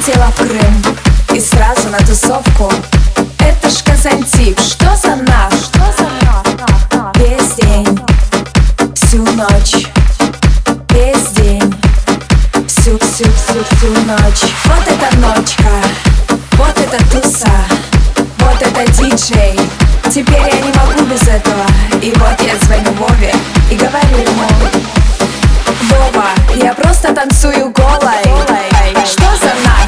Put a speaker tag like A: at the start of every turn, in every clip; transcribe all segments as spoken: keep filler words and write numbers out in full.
A: Прилетела в Крым и сразу на тусовку. Это ж Казантип, что за наш? Весь день, всю ночь, весь день, всю-всю-всю-всю ночь. Вот эта ночка, вот эта туса, вот это диджей. Теперь я не могу без этого. И вот я звоню Вове и говорю ему: Вова, я просто танцую голой. Что за нах?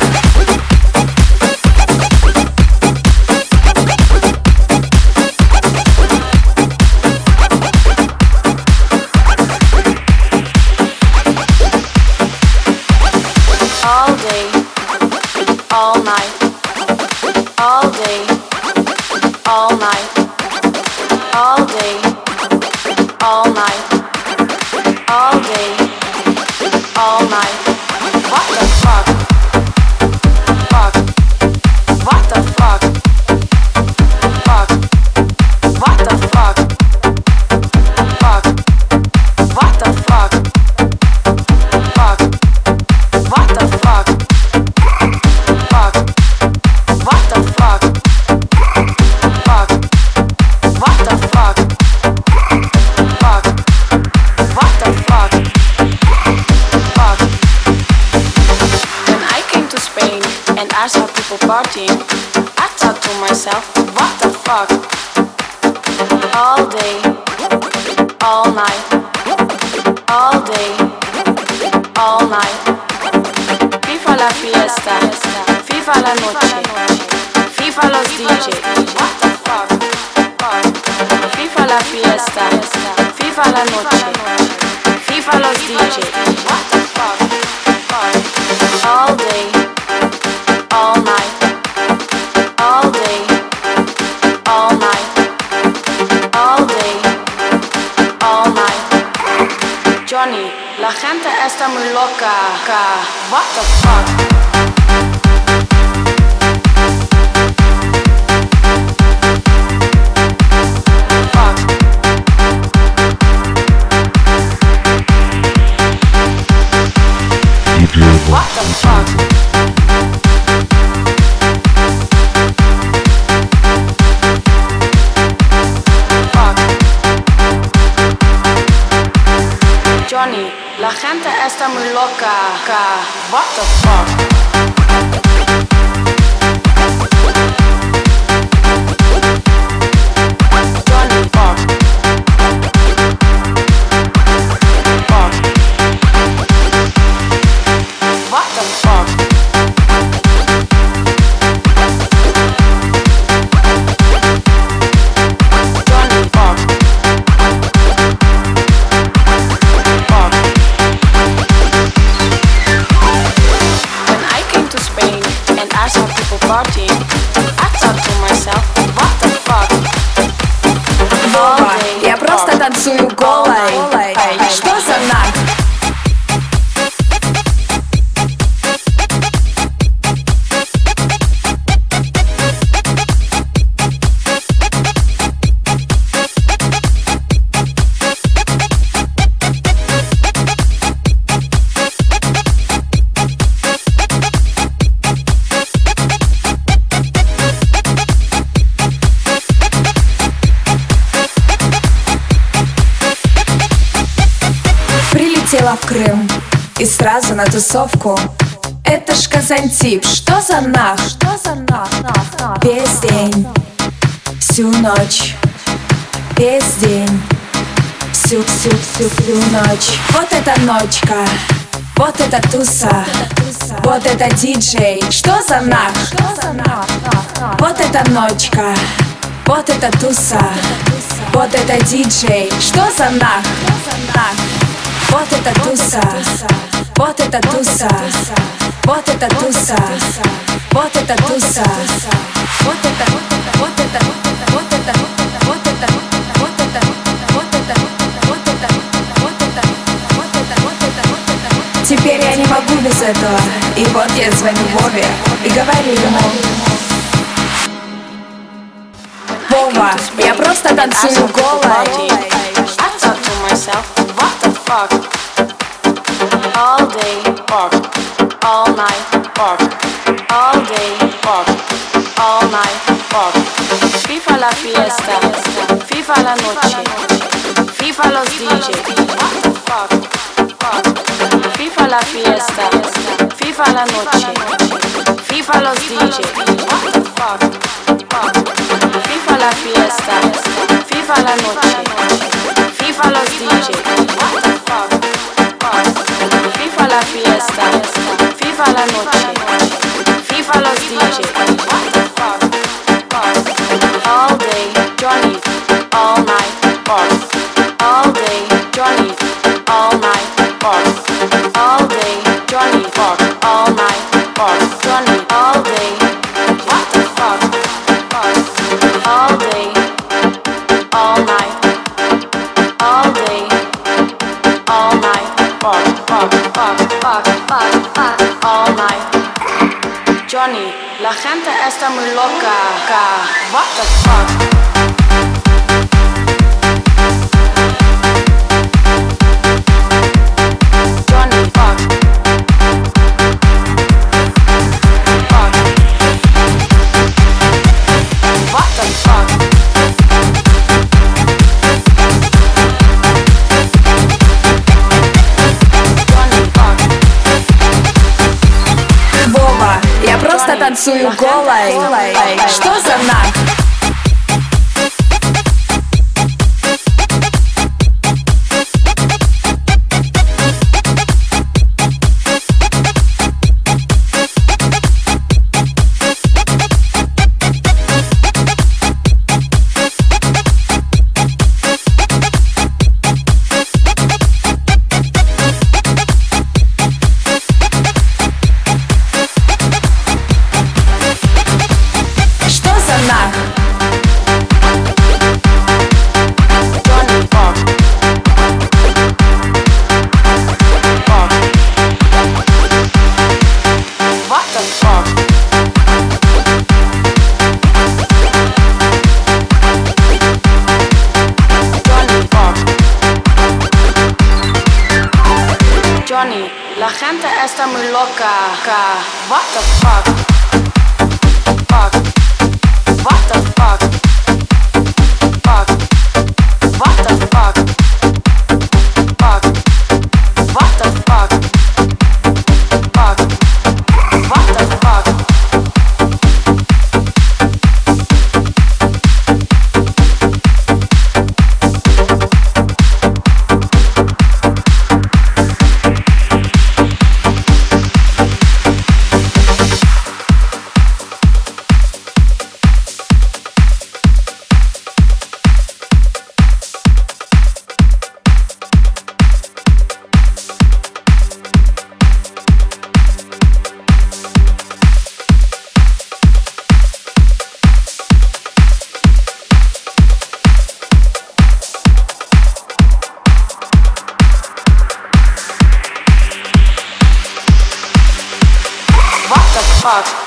B: All day, all night, all day, all night, all day, all night, all day, all night. What the fuck? Fuck. What the fuck? Fuck. What the fuck? Fuck. What the fuck? Fuck. What the fuck? Fuck. What the fuck? Fuck. What the fuck? Fuck. What the fuck? Fuck. When I came to Spain and I saw people partying, I thought to myself, what the fuck? All day, all night, all day, all night. Viva la fiesta, viva la noche, viva los D J. What the fuck? Fuck. Viva la fiesta, viva la noche, viva los D J. What the fuck? Fuck. All day, all night, all day, all night, all day, all night. Johnny, la gente está muy loca. What the fuck? What the fuck? Fuck. Johnny, la gente está muy loca. What the fuck? Johnny, fuck. Fuck. What the fuck? Johnny, fuck. Fuck. When I came to Spain and I saw people partying, I thought to myself, what the fuck?
A: Вова, я просто танцую голой. Что за нах? Прилетела в Крым и сразу на тусовку. Это ж Казантип, что за нах? Весь день, всю ночь, весь день, всю-всю-всю-всю ночь. Вот эта ночка, вот эта туса, вот это диджей. Что за нах? Вот эта ночка, вот эта туса, вот это диджей. Что за нах? Вот эта туса, вот эта туса, вот эта туса, вот эта туса, вот это, вот это, вот это, вот это, вот это, вот это, вот это, вот это, вот это, вот это. Теперь я не могу без этого. И вот я звоню Вове и говорю ему: Вова, я просто танцую голой.
B: What the fuck? All day, fuck. All night, fuck. All day pop, all night pop. FIFA la fiesta, FIFA la noche, FIFA los D J. What the fuck? FIFA la fiesta, FIFA la noche, FIFA los D J. What the fuck? FIFA la fiesta, FIFA la noche, FIFA los D J. What the fuck? FIFA la fiesta, FIFA la noche, FIFA los D J. What the fuck? All day Johnny, all night pop. All day Johnny, all night pop. All day Johnny pop. All night pop. Johnny all day. What the fuck? All day, all night, all day, all night pop, pop, pop, pop, pop, pop, all night. Johnny, la gente está muy loca. What the fuck?
A: Просто танцую голой. Что за нах?
B: Johnny, la gente está muy loca. What the fuck? Fuck. What the fuck? Fuck. What the fuck? Fuck. What the fuck? Fuck. What the fuck? Fuck.